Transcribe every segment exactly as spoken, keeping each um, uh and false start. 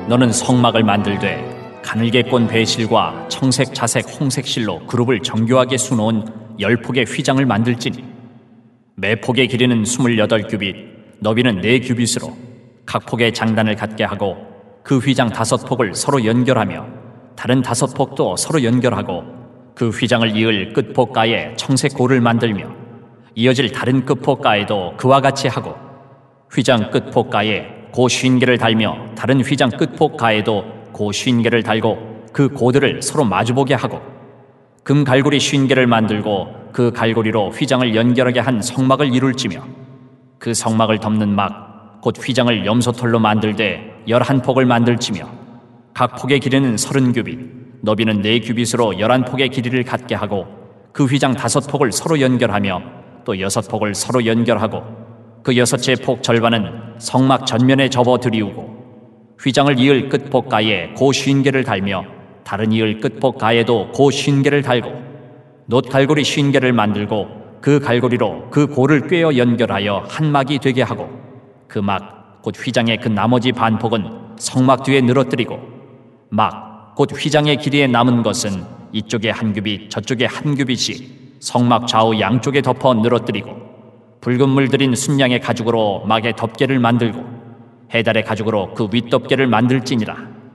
너는 성막을 만들되 가늘게 꼰 배실과 청색, 자색, 홍색 실로 그룹을 정교하게 수놓은 열 폭의 휘장을 만들지니 매 폭의 길이는 스물여덟 규빗, 너비는 네 규빗으로 각 폭의 장단을 갖게 하고 그 휘장 다섯 폭을 서로 연결하며 다른 다섯 폭도 서로 연결하고 그 휘장을 이을 끝폭가에 청색 고를 만들며 이어질 다른 끝폭가에도 그와 같이 하고 휘장 끝폭가에 고 쉰 개를 달며 다른 휘장 끝폭가에도 고 쉰 개를 달고 그 고들을 서로 마주보게 하고 금 갈고리 쉰 개를 만들고 그 갈고리로 휘장을 연결하게 한 성막을 이룰지며 그 성막을 덮는 막 곧 휘장을 염소털로 만들되 열한 폭을 만들지며 각 폭의 길이는 서른 규빗, 너비는 네 규빗으로 열한 폭의 길이를 갖게 하고 그 휘장 다섯 폭을 서로 연결하며 또 여섯 폭을 서로 연결하고 그 여섯째 폭 절반은 성막 전면에 접어 들이우고 휘장을 이을 끝폭가에 고 쉰 개를 달며 다른 이을 끝폭가에도 고 쉰 개를 달고 놋 갈고리 쉰 개를 만들고 그 갈고리로 그 고를 꿰어 연결하여 한 막이 되게 하고 그 막 곧 휘장의 그 나머지 반폭은 성막 뒤에 늘어뜨리고 막 곧 휘장의 길이에 남은 것은 이쪽에 한 규빗 저쪽에 한 규빗이 성막 좌우 양쪽에 덮어 늘어뜨리고 붉은 물 들인 순양의 가죽으로 막의 덮개를 만들고 해달의 가죽으로 그 윗덮개를 만들지니라.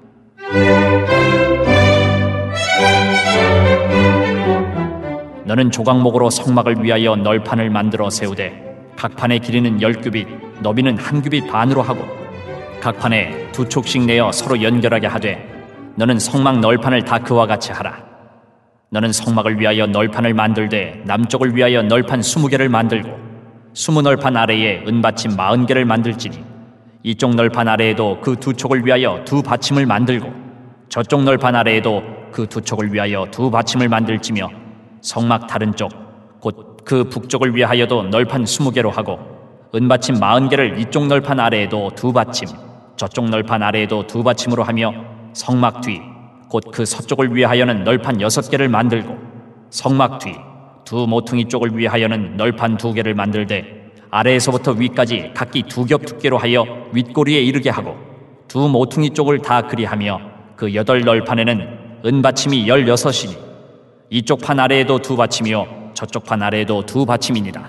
너는 조각목으로 성막을 위하여 널판을 만들어 세우되 각 판의 길이는 열 규빗, 너비는 한 규빗 반으로 하고 각 판에 두 촉씩 내어 서로 연결하게 하되 너는 성막 널판을 다 그와 같이 하라. 너는 성막을 위하여 널판을 만들되 남쪽을 위하여 널판 스무 개를 만들고 스무 널판 아래에 은받침 마흔 개를 만들지니 이쪽 널판 아래에도 그 두 촉을 위하여 두 받침을 만들고 저쪽 널판 아래에도 그 두 촉을 위하여 두 받침을 만들지며 성막 다른 쪽 곧 그 북쪽을 위하여도 널판 스무 개로 하고 은받침 마흔 개를 이쪽 널판 아래에도 두 받침 저쪽 널판 아래에도 두 받침으로 하며 성막 뒤 곧 그 서쪽을 위하여는 널판 여섯 개를 만들고 성막 뒤 두 모퉁이 쪽을 위하여는 널판 두 개를 만들되 아래에서부터 위까지 각기 두 겹 두께로 하여 윗꼬리에 이르게 하고 두 모퉁이 쪽을 다 그리하며 그 여덟 널판에는 은받침이 열여섯이니 이쪽 판 아래에도 두 받침이요 저쪽 판 아래에도 두 받침이니라.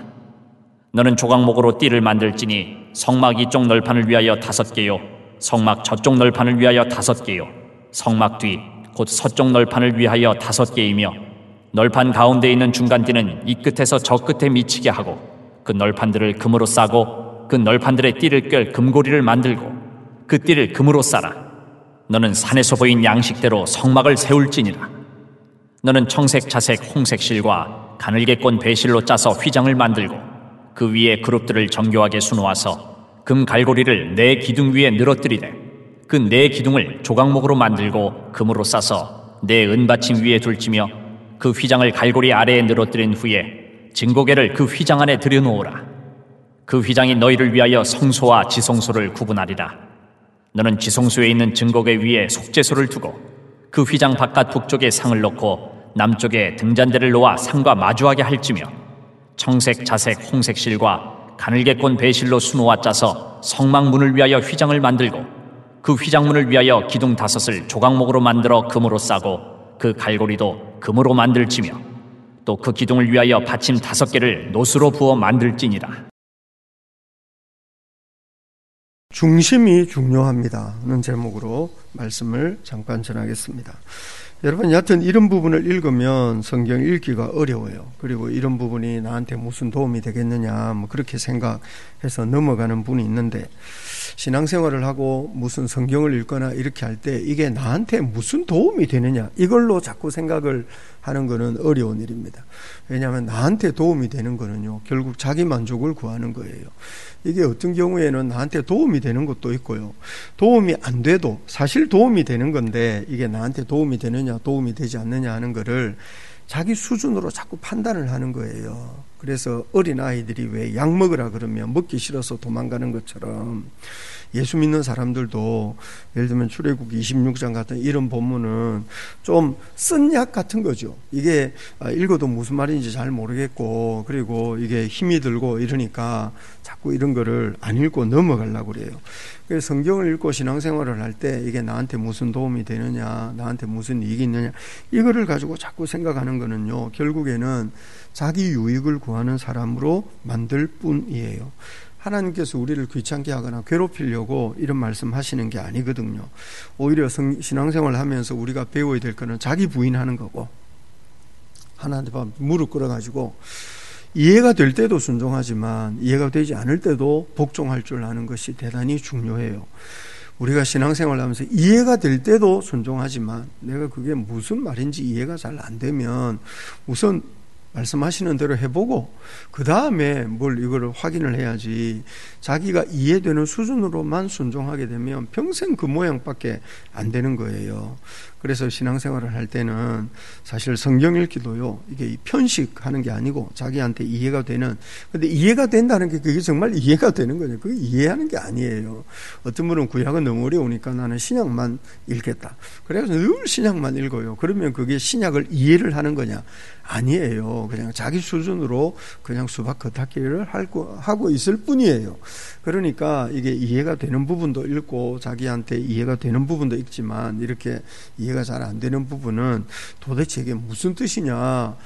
너는 조각목으로 띠를 만들지니 성막 이쪽 널판을 위하여 다섯 개요 성막 저쪽 널판을 위하여 다섯 개요 성막 뒤 곧 서쪽 널판을 위하여 다섯 개이며 널판 가운데 있는 중간띠는 이 끝에서 저 끝에 미치게 하고 그 널판들을 금으로 싸고 그 널판들의 띠를 꿰 금고리를 만들고 그 띠를 금으로 싸라. 너는 산에서 보인 양식대로 성막을 세울지니라. 너는 청색, 자색, 홍색 실과 가늘게 꼰 배실로 짜서 휘장을 만들고 그 위에 그룹들을 정교하게 수놓아서 금 갈고리를 네 기둥 위에 늘어뜨리되 그 네 기둥을 조각목으로 만들고 금으로 싸서 네 은받침 위에 둘지며 그 휘장을 갈고리 아래에 늘어뜨린 후에 증거계를 그 휘장 안에 들여놓으라. 그 휘장이 너희를 위하여 성소와 지성소를 구분하리라. 너는 지성소에 있는 증거계 위에 속죄소를 두고 그 휘장 바깥 북쪽에 상을 놓고 남쪽에 등잔대를 놓아 상과 마주하게 할지며 청색, 자색, 홍색 실과 가늘게 꼰 배실로 수놓아 짜서 성막문을 위하여 휘장을 만들고 그 휘장문을 위하여 기둥 다섯을 조각목으로 만들어 금으로 싸고 그 갈고리도 금으로 만들지며 또 그 기둥을 위하여 받침 다섯 개를 노수로 부어 만들지니라. 중심이 중요합니다는 제목으로 말씀을 잠깐 전하겠습니다. 여러분, 여하튼 이런 부분을 읽으면 성경 읽기가 어려워요. 그리고 이런 부분이 나한테 무슨 도움이 되겠느냐 뭐 그렇게 생각해서 넘어가는 분이 있는데, 신앙생활을 하고 무슨 성경을 읽거나 이렇게 할 때 이게 나한테 무슨 도움이 되느냐 이걸로 자꾸 생각을 하는 것은 어려운 일입니다. 왜냐하면 나한테 도움이 되는 거는요 결국 자기 만족을 구하는 거예요. 이게 어떤 경우에는 나한테 도움이 되는 것도 있고요, 도움이 안 돼도 사실 도움이 되는 건데 이게 나한테 도움이 되느냐 도움이 되지 않느냐 하는 거를 자기 수준으로 자꾸 판단을 하는 거예요. 그래서 어린아이들이 왜 약 먹으라 그러면 먹기 싫어서 도망가는 것처럼 예수 믿는 사람들도 예를 들면 출애굽기 이십육 장 같은 이런 본문은 좀 쓴 약 같은 거죠. 이게 읽어도 무슨 말인지 잘 모르겠고, 그리고 이게 힘이 들고 이러니까 자꾸 이런 거를 안 읽고 넘어가려고 그래요. 그래서 성경을 읽고 신앙생활을 할 때 이게 나한테 무슨 도움이 되느냐, 나한테 무슨 이익이 있느냐, 이거를 가지고 자꾸 생각하는 거는요, 결국에는 자기 유익을 구하는 사람으로 만들 뿐이에요. 하나님께서 우리를 귀찮게 하거나 괴롭히려고 이런 말씀 하시는 게 아니거든요. 오히려 신앙생활을 하면서 우리가 배워야 될 거는 자기 부인하는 거고, 하나님께 무릎 꿇어가지고 이해가 될 때도 순종하지만 이해가 되지 않을 때도 복종할 줄 아는 것이 대단히 중요해요. 우리가 신앙생활을 하면서 이해가 될 때도 순종하지만 내가 그게 무슨 말인지 이해가 잘 안 되면 우선 말씀하시는 대로 해보고 그 다음에 뭘 이거를 확인을 해야지, 자기가 이해되는 수준으로만 순종하게 되면 평생 그 모양밖에 안 되는 거예요. 그래서 신앙생활을 할 때는 사실 성경 읽기도요, 이게 편식하는 게 아니고 자기한테 이해가 되는, 근데 이해가 된다는 게 그게 정말 이해가 되는 거죠. 그게 이해하는 게 아니에요. 어떤 분은 구약은 너무 어려우니까 나는 신약만 읽겠다. 그래서 늘 신약만 읽어요. 그러면 그게 신약을 이해를 하는 거냐? 아니에요. 그냥 자기 수준으로 그냥 수박 겉핥기를 하고 있을 뿐이에요. 그러니까 이게 이해가 되는 부분도 읽고 자기한테 이해가 되는 부분도 읽지만 이렇게 이해가 잘 안 되는 부분은 도대체 이게 무슨 뜻이냐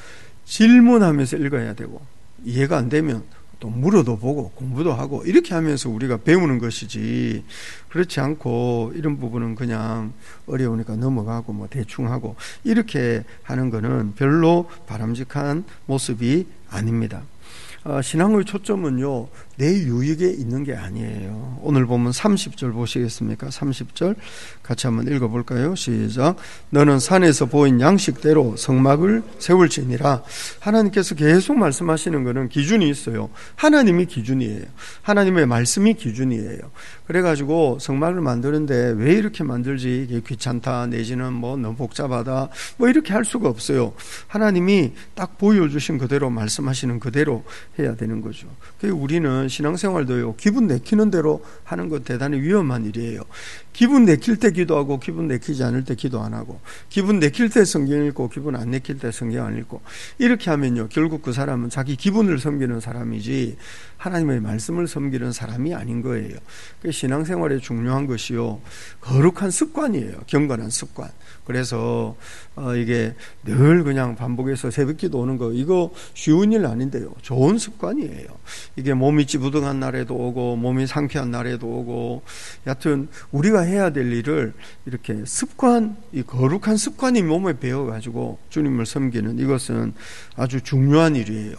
질문하면서 읽어야 되고, 이해가 안 되면 또 물어도 보고 공부도 하고 이렇게 하면서 우리가 배우는 것이지, 그렇지 않고 이런 부분은 그냥 어려우니까 넘어가고 뭐 대충 하고 이렇게 하는 거는 별로 바람직한 모습이 아닙니다. 어, 신앙의 초점은요, 내 유익에 있는 게 아니에요. 오늘 보면 삼십 절 보시겠습니까? 삼십 절 같이 한번 읽어볼까요? 시작. 너는 산에서 보인 양식대로 성막을 세울지니라. 하나님께서 계속 말씀하시는 것은 기준이 있어요. 하나님이 기준이에요. 하나님의 말씀이 기준이에요. 그래가지고 성막을 만드는데 왜 이렇게 만들지? 이게 귀찮다 내지는 뭐 너무 복잡하다 뭐 이렇게 할 수가 없어요. 하나님이 딱 보여주신 그대로 말씀하시는 그대로 해야 되는 거죠. 그래서 우리는 신앙생활도요, 기분 내키는 대로 하는 건 대단히 위험한 일이에요. 기분 내킬 때 기도하고 기분 내키지 않을 때 기도 안 하고, 기분 내킬 때 성경 읽고 기분 안 내킬 때 성경 안 읽고, 이렇게 하면요 결국 그 사람은 자기 기분을 섬기는 사람이지 하나님의 말씀을 섬기는 사람이 아닌 거예요. 신앙생활에 중요한 것이요, 거룩한 습관이에요. 경건한 습관. 그래서 어, 이게 늘 그냥 반복해서 새벽기도 오는 거, 이거 쉬운 일 아닌데요, 좋은 습관이에요. 이게 몸이 찌부둥한 날에도 오고 몸이 상쾌한 날에도 오고, 여하튼 우리가 해야 될 일을 이렇게 습관, 이 거룩한 습관이 몸에 배어가지고 주님을 섬기는, 이것은 아주 중요한 일이에요.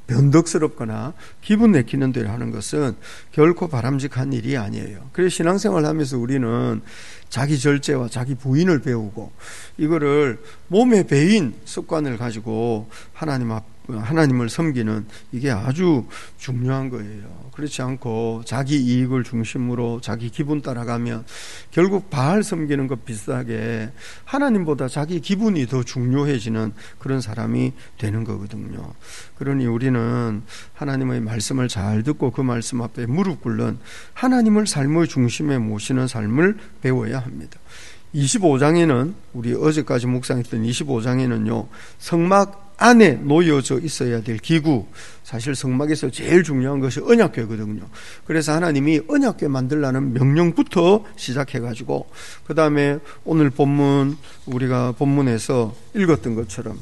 변덕스럽거나 기분 내키는 대로 하는 것은 결코 바람직한 일이 아니에요. 그래서 신앙생활을 하면서 우리는 자기 절제와 자기 부인을 배우고, 이거를 몸에 배인 습관을 가지고 하나님 앞 하나님을 섬기는, 이게 아주 중요한 거예요. 그렇지 않고 자기 이익을 중심으로 자기 기분 따라가면 결국 바알 섬기는 것 비슷하게 하나님보다 자기 기분이 더 중요해지는 그런 사람이 되는 거거든요. 그러니 우리는 하나님의 말씀을 잘 듣고 그 말씀 앞에 무릎 꿇는, 하나님을 삶의 중심에 모시는 삶을 배워야 합니다. 이십오 장에는 우리 어제까지 묵상했던 이십오 장에는요, 성막 안에 놓여져 있어야 될 기구, 사실 성막에서 제일 중요한 것이 언약궤거든요. 그래서 하나님이 언약궤 만들라는 명령부터 시작해가지고, 그 다음에 오늘 본문, 우리가 본문에서 읽었던 것처럼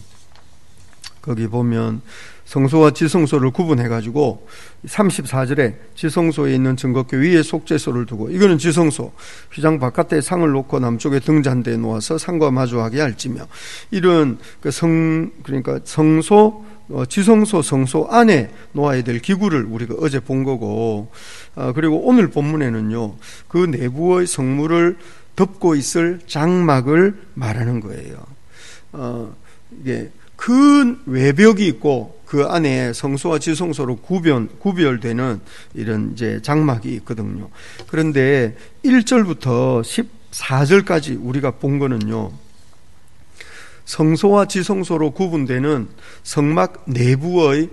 거기 보면 성소와 지성소를 구분해가지고 삼십사 절에 지성소에 있는 증거궤 위에 속죄소를 두고, 이거는 지성소, 휘장 바깥에 상을 놓고 남쪽에 등잔대에 놓아서 상과 마주하게 할지며, 이런 그 성, 그러니까 성소, 어, 지성소, 성소 안에 놓아야 될 기구를 우리가 어제 본 거고, 어, 그리고 오늘 본문에는요, 그 내부의 성물을 덮고 있을 장막을 말하는 거예요. 어, 이게 큰 외벽이 있고 그 안에 성소와 지성소로 구별, 구별되는 이런 이제 장막이 있거든요. 그런데 일 절부터 십사 절까지 우리가 본 거는요, 성소와 지성소로 구분되는 성막 내부의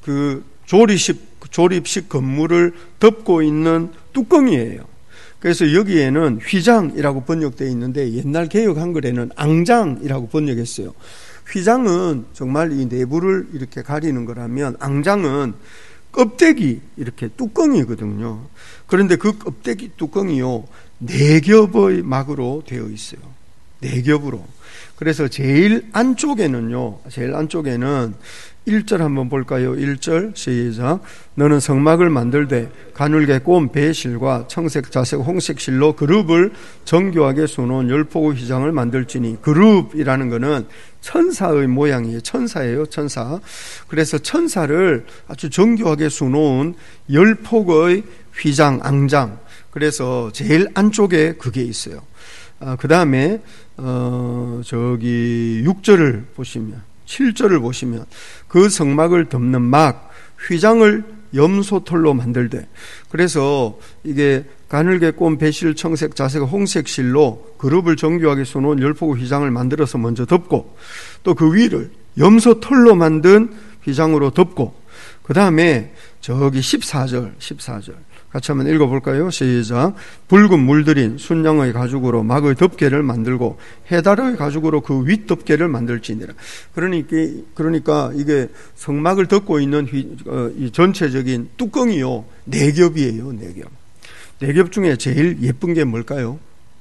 그 조립식, 조립식 건물을 덮고 있는 뚜껑이에요. 그래서 여기에는 휘장이라고 번역되어 있는데 옛날 개역 한글에는 앙장이라고 번역했어요. 휘장은 정말 이 내부를 이렇게 가리는 거라면 앙장은 껍데기 이렇게 뚜껑이거든요. 그런데 그 껍데기 뚜껑이요 네 겹의 막으로 되어 있어요. 네 겹으로. 그래서 제일 안쪽에는요, 제일 안쪽에는 일 절 한번 볼까요? 일 절 시작. 너는 성막을 만들되 가눌게 꼰 배실과 청색, 자색, 홍색 실로 그룹을 정교하게 수놓은 열포구 휘장을 만들지니, 그룹이라는 것은 천사의 모양이에요. 천사예요, 천사. 그래서 천사를 아주 정교하게 수놓은 열폭의 휘장, 앙장. 그래서 제일 안쪽에 그게 있어요. 아, 그 다음에 어, 저기 육 절을 보시면, 칠 절을 보시면 그 성막을 덮는 막 휘장을 염소털로 만들되, 그래서 이게 가늘게 꼰 배실, 청색, 자색, 홍색 실로 그룹을 정교하게 수놓은 열포구 휘장을 만들어서 먼저 덮고, 또 그 위를 염소털로 만든 휘장으로 덮고, 그 다음에 저기 십사 절, 십사 절 같이 한번 읽어볼까요? 시작. 붉은 물들인 순양의 가죽으로 막의 덮개를 만들고 해달의 가죽으로 그 윗덮개를 만들지니라. 그러니까, 그러니까 이게 성막을 덮고 있는 휘, 어, 이 전체적인 뚜껑이요 네 겹이에요. 네 겹. 네 겹 중에 제일 예쁜 게 뭘까요?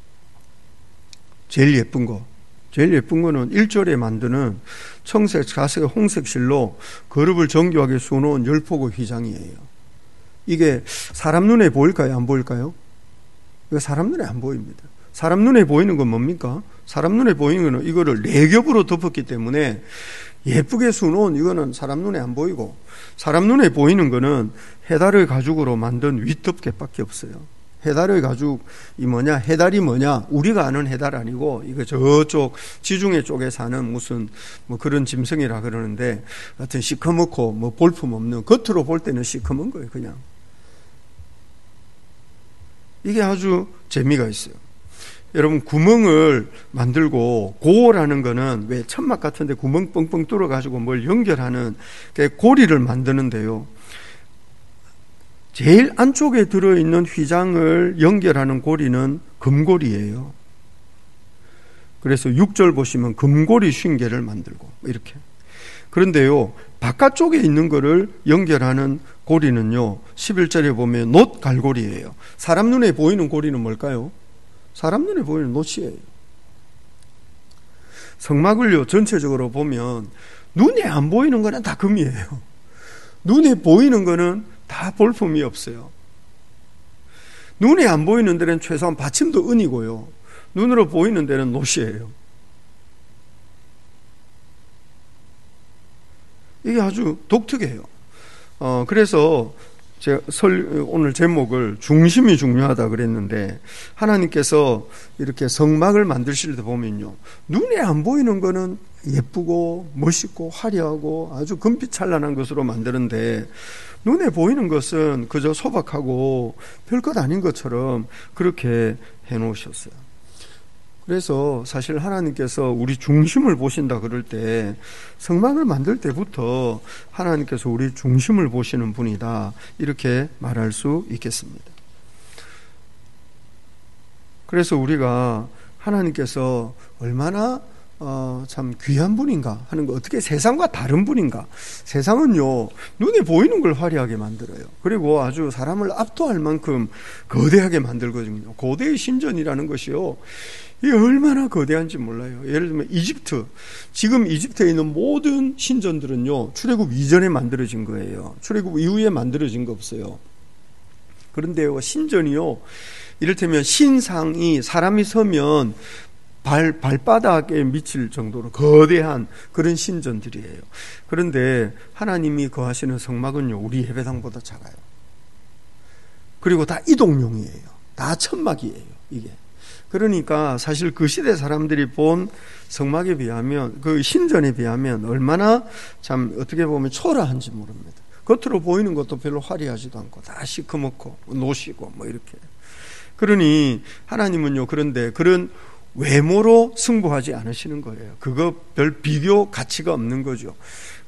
제일 예쁜 거. 제일 예쁜 거는 일 절에 만드는 청색, 자색, 홍색 실로 그룹을 정교하게 수놓은 열포구 휘장이에요. 이게 사람 눈에 보일까요? 안 보일까요? 이거 사람 눈에 안 보입니다. 사람 눈에 보이는 건 뭡니까? 사람 눈에 보이는 거는 이거를 네 겹으로 덮었기 때문에 예쁘게 수놓은 이거는 사람 눈에 안 보이고, 사람 눈에 보이는 거는 해달의 가죽으로 만든 윗덮개밖에 없어요. 해달의 가죽이 뭐냐? 해달이 뭐냐? 우리가 아는 해달 아니고 이거 저쪽 지중해 쪽에 사는 무슨 뭐 그런 짐승이라 그러는데, 하여튼 시커멓고 뭐 볼품 없는, 겉으로 볼 때는 시커먼 거예요. 그냥 이게 아주 재미가 있어요. 여러분, 구멍을 만들고, 고라는 거는 왜 천막 같은데 구멍 뻥뻥 뚫어 가지고 뭘 연결하는 고리를 만드는데요, 제일 안쪽에 들어있는 휘장을 연결하는 고리는 금고리예요. 그래서 육 절 보시면 금고리 쉰 개를 만들고 이렇게. 그런데요, 바깥쪽에 있는 거를 연결하는 고리는요, 십일 절에 보면 놋 갈고리예요. 사람 눈에 보이는 고리는 뭘까요? 사람 눈에 보이는 놋이에요. 성막을요 전체적으로 보면 눈에 안 보이는 거는 다 금이에요. 눈에 보이는 거는 다 볼품이 없어요. 눈에 안 보이는 데는 최소한 받침도 은이고요, 눈으로 보이는 데는 놋이에요. 이게 아주 독특해요. 어, 그래서 제가 설, 오늘 제목을 중심이 중요하다 그랬는데, 하나님께서 이렇게 성막을 만드실 때 보면요, 눈에 안 보이는 거는 예쁘고 멋있고 화려하고 아주 금빛 찬란한 것으로 만드는데, 눈에 보이는 것은 그저 소박하고 별것 아닌 것처럼 그렇게 해놓으셨어요. 그래서 사실 하나님께서 우리 중심을 보신다 그럴 때, 성막을 만들 때부터 하나님께서 우리 중심을 보시는 분이다, 이렇게 말할 수 있겠습니다. 그래서 우리가 하나님께서 얼마나 어, 참 귀한 분인가 하는 거, 어떻게 세상과 다른 분인가. 세상은요 눈에 보이는 걸 화려하게 만들어요. 그리고 아주 사람을 압도할 만큼 거대하게 만들거든요. 고대의 신전이라는 것이요, 이게 얼마나 거대한지 몰라요. 예를 들면 이집트, 지금 이집트에 있는 모든 신전들은요 출애굽 이전에 만들어진 거예요. 출애굽 이후에 만들어진 거 없어요. 그런데요, 신전이요, 이를테면 신상이 사람이 서면 발, 발바닥에 미칠 정도로 거대한 그런 신전들이에요. 그런데 하나님이 거하시는 성막은요, 우리 예배당보다 작아요. 그리고 다 이동용이에요. 다 천막이에요, 이게. 그러니까 사실 그 시대 사람들이 본 성막에 비하면, 그 신전에 비하면 얼마나 참 어떻게 보면 초라한지 모릅니다. 겉으로 보이는 것도 별로 화려하지도 않고 다 시커멓고 노시고 뭐 이렇게. 그러니 하나님은요, 그런데 그런 외모로 승부하지 않으시는 거예요. 그거 별 비교 가치가 없는 거죠.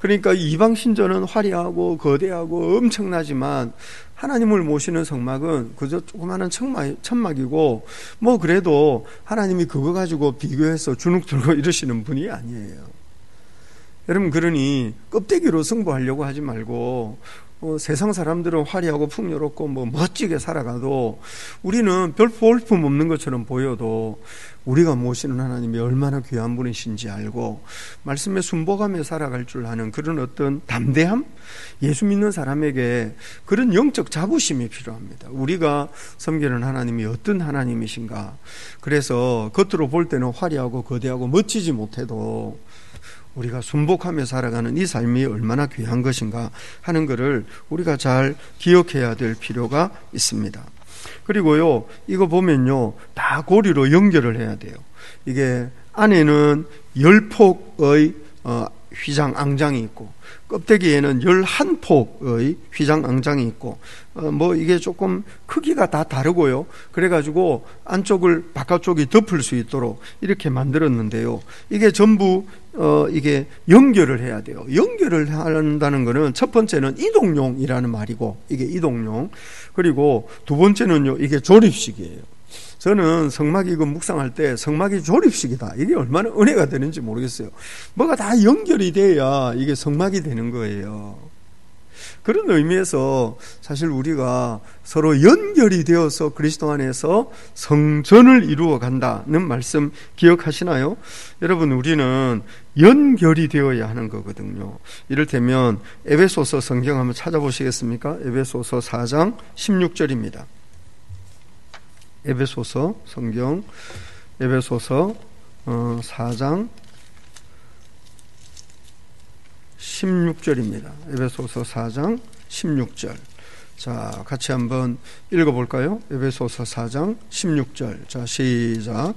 그러니까 이방 신전은 화려하고 거대하고 엄청나지만 하나님을 모시는 성막은 그저 조그마한 천막, 천막이고 뭐 그래도 하나님이 그거 가지고 비교해서 주눅 들고 이러시는 분이 아니에요. 여러분, 그러니 껍데기로 승부하려고 하지 말고 어, 세상 사람들은 화려하고 풍요롭고 뭐 멋지게 살아가도 우리는 별 볼품 없는 것처럼 보여도 우리가 모시는 하나님이 얼마나 귀한 분이신지 알고 말씀에 순복하며 살아갈 줄 아는 그런 어떤 담대함? 예수 믿는 사람에게 그런 영적 자부심이 필요합니다. 우리가 섬기는 하나님이 어떤 하나님이신가. 그래서 겉으로 볼 때는 화려하고 거대하고 멋지지 못해도 우리가 순복하며 살아가는 이 삶이 얼마나 귀한 것인가 하는 것을 우리가 잘 기억해야 될 필요가 있습니다. 그리고요, 이거 보면요, 다 고리로 연결을 해야 돼요. 이게 안에는 열 폭의 어, 휘장 앙장이 있고 껍데기에는 열한 폭의 휘장 앙장이 있고 어, 뭐 이게 조금 크기가 다 다르고요. 그래가지고 안쪽을 바깥쪽이 덮을 수 있도록 이렇게 만들었는데요. 이게 전부 어, 이게 연결을 해야 돼요. 연결을 한다는 거는 첫 번째는 이동용이라는 말이고 이게 이동용. 그리고 두 번째는요, 이게 조립식이에요. 저는 성막 이거 묵상할 때 성막이 조립식이다. 이게 얼마나 은혜가 되는지 모르겠어요. 뭐가 다 연결이 돼야 이게 성막이 되는 거예요. 그런 의미에서 사실 우리가 서로 연결이 되어서 그리스도 안에서 성전을 이루어 간다는 말씀 기억하시나요? 여러분, 우리는 연결이 되어야 하는 거거든요. 이를테면 에베소서 성경 한번 찾아보시겠습니까? 에베소서 사 장 십육 절입니다. 에베소서 성경 에베소서 어, 사 장 십육 절입니다. 에베소서 사 장 십육 절. 자, 같이 한번 읽어볼까요? 에베소서 사 장 십육 절. 자, 시작.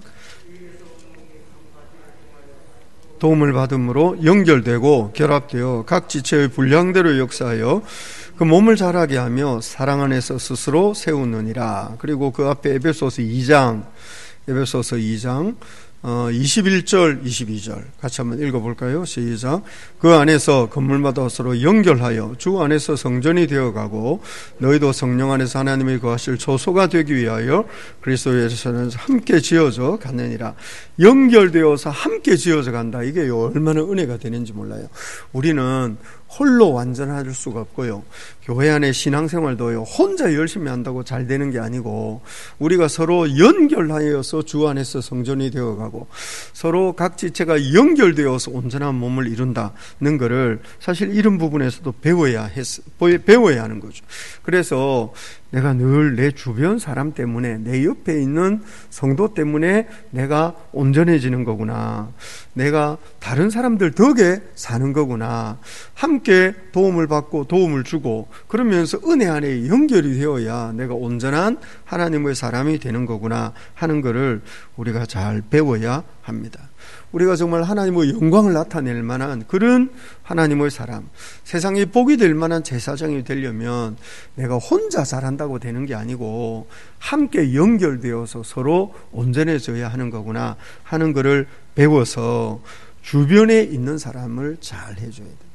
도움을 받음으로 연결되고 결합되어 각 지체의 분량대로 역사하여 그 몸을 자라게 하며 사랑 안에서 스스로 세우느니라. 그리고 그 앞에 에베소서 이 장, 에베소서 이 장 어, 이십일 절, 이십이 절 같이 한번 읽어볼까요? 시작. 그 안에서 건물마다 서로 연결하여 주 안에서 성전이 되어가고 너희도 성령 안에서 하나님이 거하실 초소가 되기 위하여 그리스도에서는 함께 지어져 가느니라. 연결되어서 함께 지어져 간다. 이게 얼마나 은혜가 되는지 몰라요. 우리는 홀로 완전할 수가 없고요. 교회 안에 신앙생활도요, 혼자 열심히 한다고 잘 되는 게 아니고 우리가 서로 연결하여서 주 안에서 성전이 되어가고 서로 각 지체가 연결되어서 온전한 몸을 이룬다는 것을 사실 이런 부분에서도 배워야 했, 배워야 하는 거죠. 그래서 내가 늘 내 주변 사람 때문에, 내 옆에 있는 성도 때문에 내가 온전해지는 거구나. 내가 다른 사람들 덕에 사는 거구나. 함께 도움을 받고 도움을 주고 그러면서 은혜 안에 연결이 되어야 내가 온전한 하나님의 사람이 되는 거구나 하는 것을 우리가 잘 배워야 합니다. 우리가 정말 하나님의 영광을 나타낼 만한 그런 하나님의 사람, 세상에 복이 될 만한 제사장이 되려면 내가 혼자 잘한다고 되는 게 아니고 함께 연결되어서 서로 온전해져야 하는 거구나 하는 것을 배워서 주변에 있는 사람을 잘 해줘야 됩니다.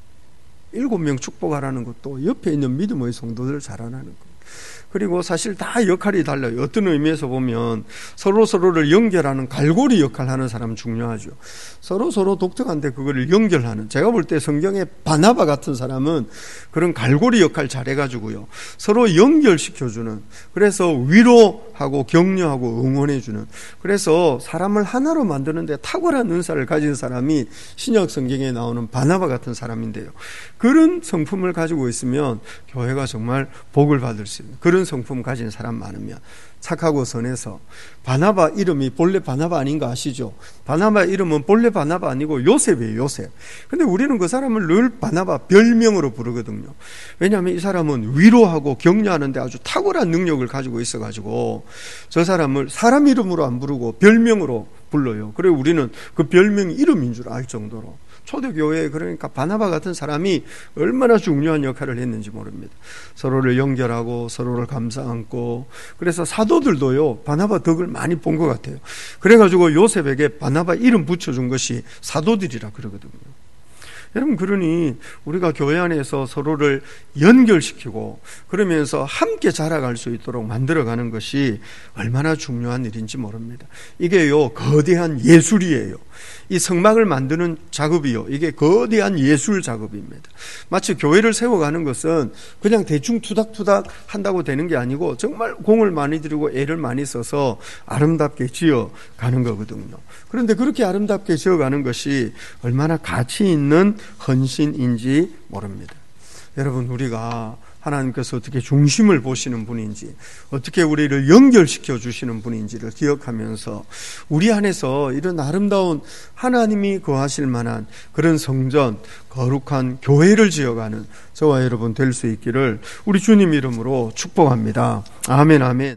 일곱 명 축복하라는 것도 옆에 있는 믿음의 성도들을 잘하라는 거예요. 그리고 사실 다 역할이 달라요. 어떤 의미에서 보면 서로 서로를 연결하는 갈고리 역할을 하는 사람은 중요하죠. 서로 서로 독특한데 그거를 연결하는, 제가 볼 때 성경에 바나바 같은 사람은 그런 갈고리 역할 잘해가지고요, 서로 연결시켜주는, 그래서 위로하고 격려하고 응원해주는, 그래서 사람을 하나로 만드는데 탁월한 은사를 가진 사람이 신약 성경에 나오는 바나바 같은 사람인데요, 그런 성품을 가지고 있으면 교회가 정말 복을 받을 수 있는 그런 성품 가진 사람 많으면, 착하고 선해서, 바나바 이름이 본래 바나바 아닌가 아시죠? 바나바 이름은 본래 바나바 아니고 요셉이에요. 요셉. 근데 우리는 그 사람을 늘 바나바 별명으로 부르거든요. 왜냐하면 이 사람은 위로하고 격려하는데 아주 탁월한 능력을 가지고 있어가지고 저 사람을 사람 이름으로 안 부르고 별명으로 불러요. 그리고 우리는 그 별명이 이름인 줄 알 정도로. 초대교회에 그러니까 바나바 같은 사람이 얼마나 중요한 역할을 했는지 모릅니다. 서로를 연결하고 서로를 감싸 안고, 그래서 사도들도요 바나바 덕을 많이 본 것 같아요. 그래가지고 요셉에게 바나바 이름 붙여준 것이 사도들이라 그러거든요. 여러분, 그러니 우리가 교회 안에서 서로를 연결시키고 그러면서 함께 자라갈 수 있도록 만들어가는 것이 얼마나 중요한 일인지 모릅니다. 이게요, 거대한 예술이에요. 이 성막을 만드는 작업이요, 이게 거대한 예술 작업입니다. 마치 교회를 세워가는 것은 그냥 대충 투닥투닥 한다고 되는 게 아니고 정말 공을 많이 들이고 애를 많이 써서 아름답게 지어가는 거거든요. 그런데 그렇게 아름답게 지어가는 것이 얼마나 가치 있는 헌신인지 모릅니다. 여러분, 우리가 하나님께서 어떻게 중심을 보시는 분인지, 어떻게 우리를 연결시켜 주시는 분인지를 기억하면서 우리 안에서 이런 아름다운 하나님이 거하실 만한 그런 성전, 거룩한 교회를 지어가는 저와 여러분 될 수 있기를 우리 주님 이름으로 축복합니다. 아멘, 아멘.